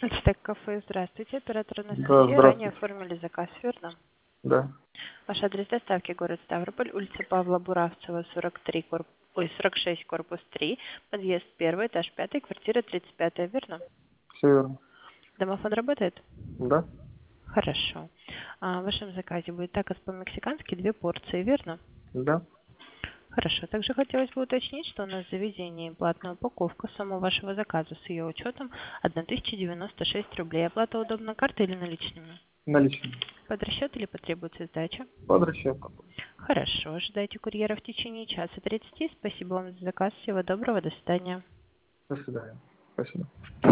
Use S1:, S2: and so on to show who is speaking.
S1: Ацтек кафе, здравствуйте. Оператор
S2: Да,
S1: Анастасия. Ранее
S2: здравствуйте.
S1: оформили заказ, верно?
S2: Да,
S1: Ваш адрес доставки город Ставрополь, улица Павла Буравцева, 46, корпус 3, подъезд 1, этаж 5, квартира 35, верно?
S2: все верно.
S1: Домофон работает?
S2: Да,
S1: Хорошо. В вашем заказе будет такос по-мексикански 2 порции, верно?
S2: да.
S1: Хорошо. Также хотелось бы уточнить, что у нас в заведении платная упаковка самого вашего заказа с ее учетом 1096 рублей. Оплата удобна картой или наличными?
S2: Наличные.
S1: Под расчет или потребуется сдача?
S2: Под расчет.
S1: Хорошо. Ожидайте курьера в течение часа 30. Спасибо вам за заказ. Всего доброго. До свидания.
S2: До свидания. Спасибо.